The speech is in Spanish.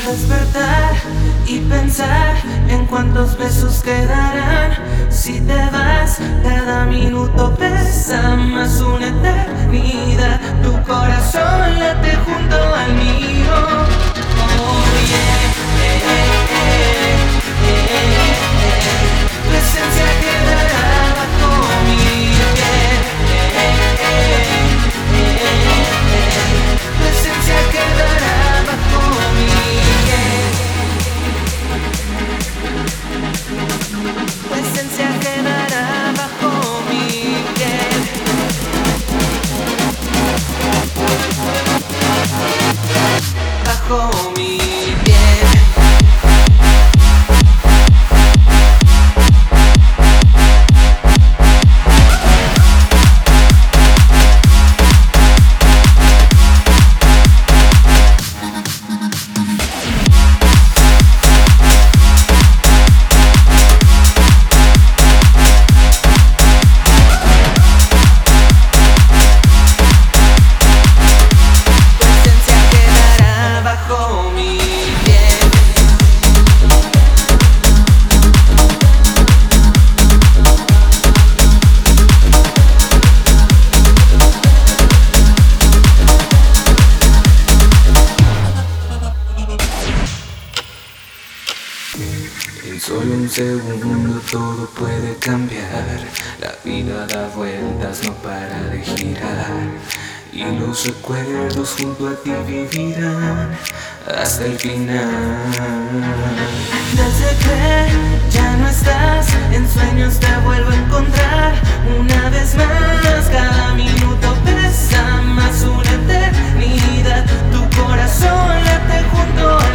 despertar y pensar en cuántos besos quedarán. Si te vas, cada minuto pesa más una eternidad. Tu corazón late junto al mío. Oh yeah, tu esencia quedará bajo mi piel. Tu esencia quedará bajo mi piel. Tu esencia quedará bajo mi piel. Bajo mi piel. En solo un segundo todo puede cambiar. La vida da vueltas, no para de girar. Y los recuerdos junto a ti vivirán hasta el final. Desde que ya no estás, en sueños te vuelvo a encontrar. Una vez más, cada minuto pesa más una eternidad. Tu corazón late junto a